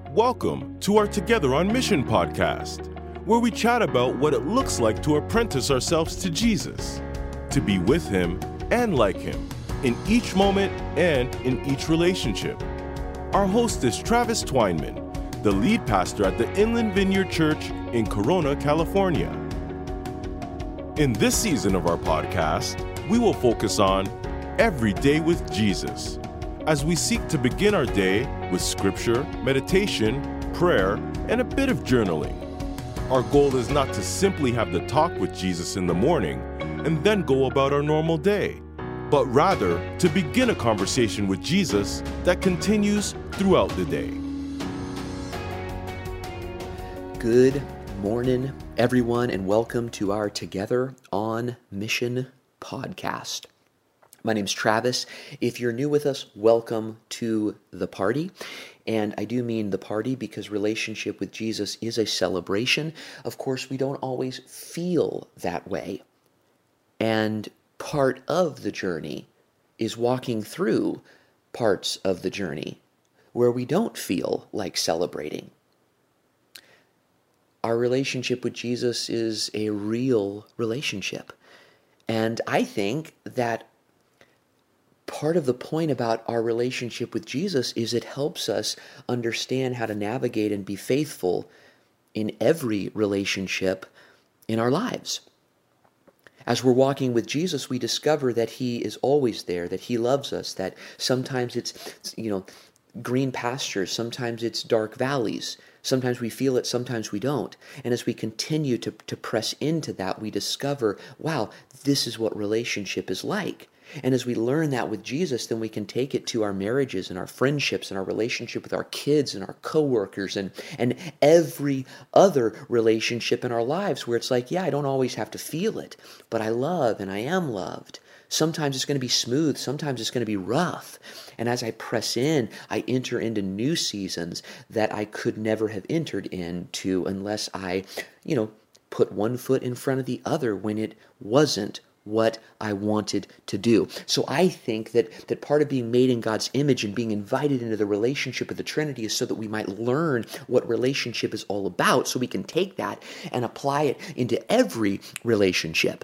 Welcome to our Together on Mission podcast, where we chat about what it looks like to apprentice ourselves to Jesus, to be with Him and like Him in each moment and in each relationship. Our host is Travis Twineman, the lead pastor at the Inland Vineyard Church in Corona, California. In this season of our podcast, we will focus on Every Day with Jesus, as we seek to begin our day with scripture, meditation, prayer, and a bit of journaling. Our goal is not to simply have the talk with Jesus in the morning and then go about our normal day, but rather to begin a conversation with Jesus that continues throughout the day. Good morning, everyone, and welcome to our Together on Mission podcast. My name's Travis. If you're new with us, welcome to the party. And I do mean the party because relationship with Jesus is a celebration. Of course, we don't always feel that way. And part of the journey is walking through parts of the journey where we don't feel like celebrating. Our relationship with Jesus is a real relationship. And I think that part of the point about our relationship with Jesus is it helps us understand how to navigate and be faithful in every relationship in our lives. As we're walking with Jesus, we discover that He is always there, that He loves us, that sometimes it's, green pastures, sometimes it's dark valleys. Sometimes we feel it, sometimes we don't. And as we continue to press into that, we discover, wow, this is what relationship is like. And as we learn that with Jesus, then we can take it to our marriages and our friendships and our relationship with our kids and our coworkers and every other relationship in our lives where it's like, yeah, I don't always have to feel it, but I love and I am loved. Sometimes it's going to be smooth. Sometimes it's going to be rough. And as I press in, I enter into new seasons that I could never have entered into unless I, put one foot in front of the other when it wasn't what I wanted to do. So I think that part of being made in God's image and being invited into the relationship of the Trinity is so that we might learn what relationship is all about, so we can take that and apply it into every relationship,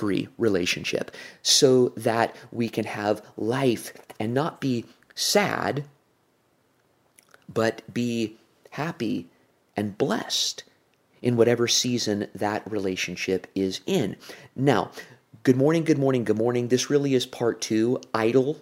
so that we can have life and not be sad, but be happy and blessed in whatever season that relationship is in. Now, good morning. This really is part 2, Idols,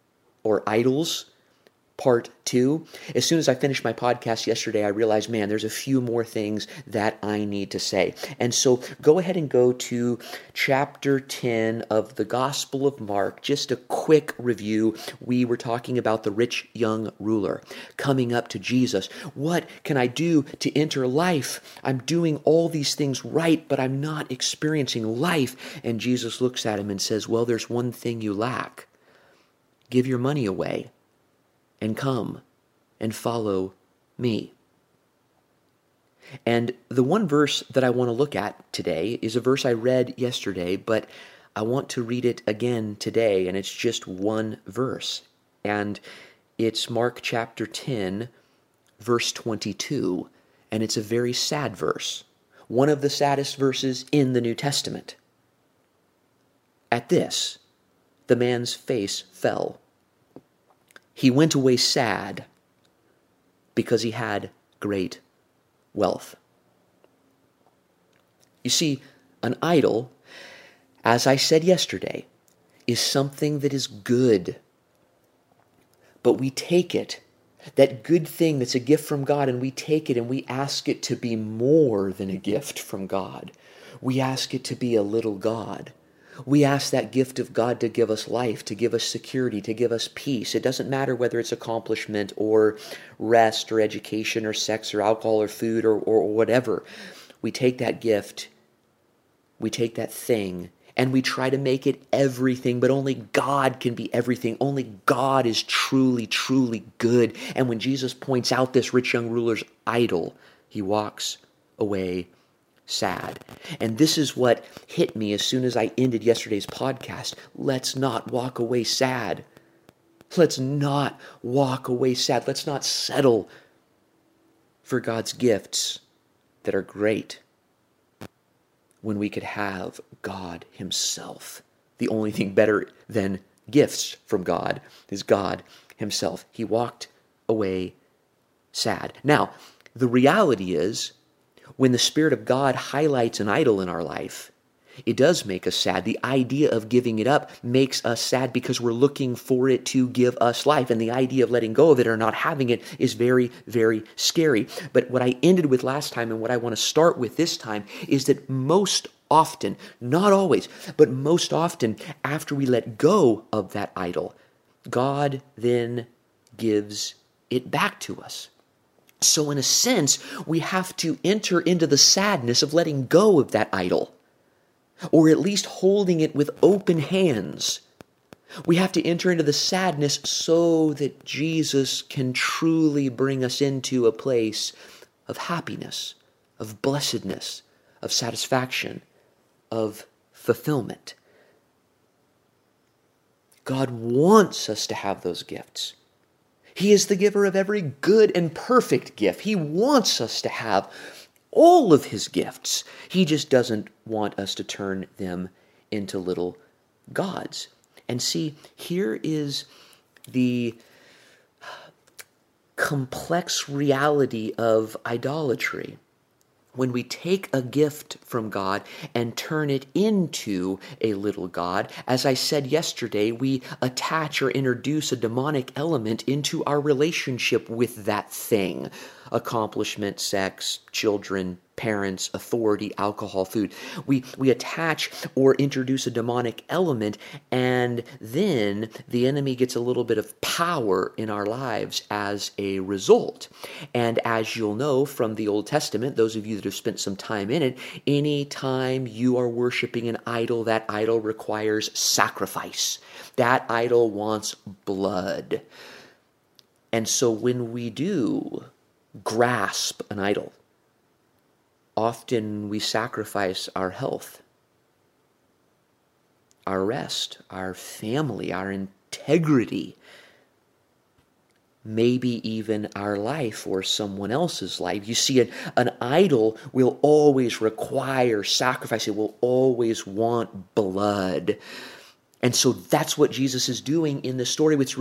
part 2. As soon as I finished my podcast yesterday, I realized, there's a few more things that I need to say. And so go ahead and go to chapter 10 of the Gospel of Mark. Just a quick review. We were talking about the rich young ruler coming up to Jesus. What can I do to enter life? I'm doing all these things right, but I'm not experiencing life. And Jesus looks at him and says, well, there's one thing you lack. Give your money away and come and follow me. And the one verse that I want to look at today is a verse I read yesterday, but I want to read it again today, and it's just one verse. And it's Mark chapter 10, verse 22, and it's a very sad verse, one of the saddest verses in the New Testament. At this, the man's face fell. He went away sad because he had great wealth. You see, an idol, as I said yesterday, is something that is good. But we take it, that good thing that's a gift from God, and we take it and we ask it to be more than a gift from God. We ask it to be a little God. We ask that gift of God to give us life, to give us security, to give us peace. It doesn't matter whether it's accomplishment or rest or education or sex or alcohol or food or whatever. We take that gift, we take that thing, and we try to make it everything, but only God can be everything. Only God is truly, truly good. And when Jesus points out this rich young ruler's idol, he walks away sad. And this is what hit me as soon as I ended yesterday's podcast. Let's not walk away sad. Let's not walk away sad. Let's not settle for God's gifts that are great when we could have God himself. The only thing better than gifts from God is God himself. He walked away sad. Now, the reality is, when the Spirit of God highlights an idol in our life, it does make us sad. The idea of giving it up makes us sad because we're looking for it to give us life. And the idea of letting go of it or not having it is very, very scary. But what I ended with last time and what I want to start with this time is that most often, not always, but most often after we let go of that idol, God then gives it back to us. So in a sense, we have to enter into the sadness of letting go of that idol, or at least holding it with open hands. We have to enter into the sadness so that Jesus can truly bring us into a place of happiness, of blessedness, of satisfaction, of fulfillment. God wants us to have those gifts. He is the giver of every good and perfect gift. He wants us to have all of his gifts. He just doesn't want us to turn them into little gods. And see, here is the complex reality of idolatry. When we take a gift from God and turn it into a little god, as I said yesterday, we attach or introduce a demonic element into our relationship with that thing. Accomplishment, sex, children, parents, authority, alcohol, food. We attach or introduce a demonic element, and then the enemy gets a little bit of power in our lives as a result. And as you'll know from the Old Testament, those of you that have spent some time in it, any time you are worshiping an idol, that idol requires sacrifice. That idol wants blood. And so when we do grasp an idol, often we sacrifice our health, our rest, our family, our integrity, maybe even our life or someone else's life. You see, an idol will always require sacrifice. It will always want blood. And so that's what Jesus is doing in the story with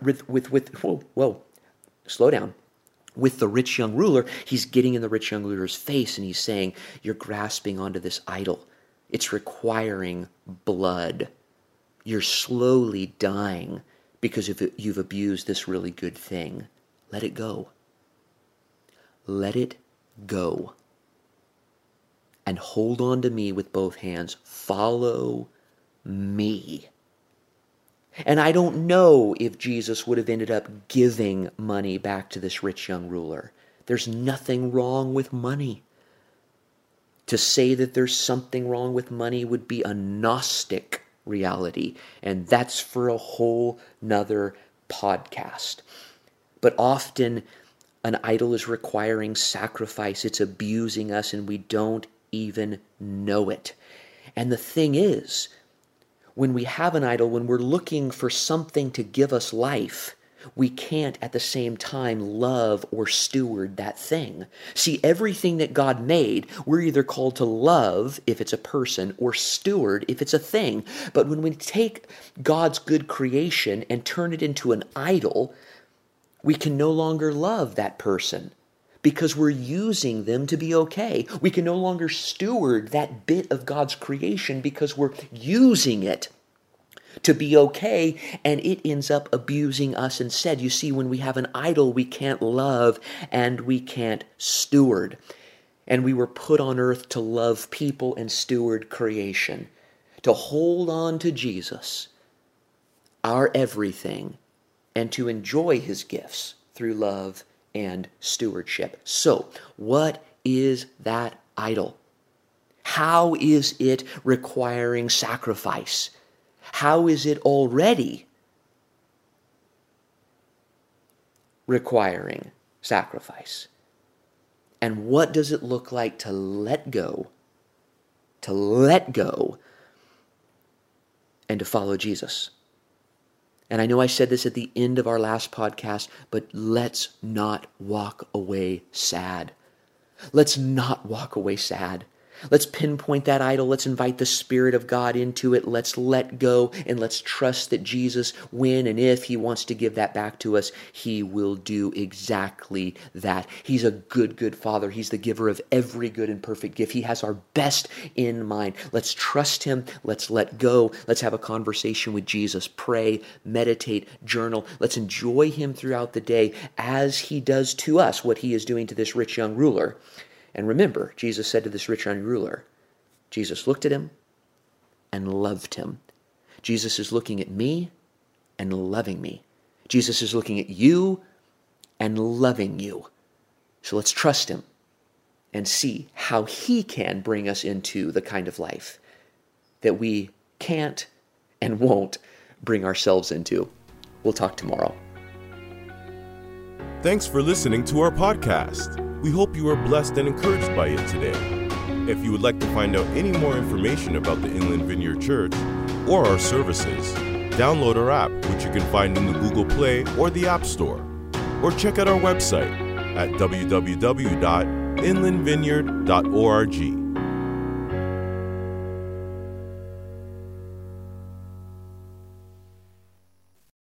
slow down. With the rich young ruler, he's getting in the rich young ruler's face and he's saying, you're grasping onto this idol. It's requiring blood. You're slowly dying because you've abused this really good thing. Let it go. Let it go. And hold on to me with both hands. Follow me. And I don't know if Jesus would have ended up giving money back to this rich young ruler. There's nothing wrong with money. To say that there's something wrong with money would be a Gnostic reality, and that's for a whole nother podcast. But often an idol is requiring sacrifice. It's abusing us, and we don't even know it. And the thing is, when we have an idol, when we're looking for something to give us life, we can't at the same time love or steward that thing. See, everything that God made, we're either called to love if it's a person or steward if it's a thing. But when we take God's good creation and turn it into an idol, we can no longer love that person because we're using them to be okay. We can no longer steward that bit of God's creation because we're using it to be okay, and it ends up abusing us instead. You see, when we have an idol, we can't love and we can't steward. And we were put on earth to love people and steward creation, to hold on to Jesus, our everything, and to enjoy his gifts through love and stewardship. So, what is that idol? How is it requiring sacrifice? How is it already requiring sacrifice? And what does it look like to let go, and to follow Jesus? And I know I said this at the end of our last podcast, but let's not walk away sad. Let's not walk away sad. Let's pinpoint that idol. Let's invite the Spirit of God into it. Let's let go and let's trust that Jesus, when and if He wants to give that back to us, He will do exactly that. He's a good, good Father. He's the giver of every good and perfect gift. He has our best in mind. Let's trust Him. Let's let go. Let's have a conversation with Jesus. Pray, meditate, journal. Let's enjoy Him throughout the day as He does to us what He is doing to this rich young ruler. And remember, Jesus said to this rich young ruler, Jesus looked at him and loved him. Jesus is looking at me and loving me. Jesus is looking at you and loving you. So let's trust Him and see how He can bring us into the kind of life that we can't and won't bring ourselves into. We'll talk tomorrow. Thanks for listening to our podcast. We hope you are blessed and encouraged by it today. If you would like to find out any more information about the Inland Vineyard Church or our services, download our app, which you can find in the Google Play or the App Store, or check out our website at www.inlandvineyard.org.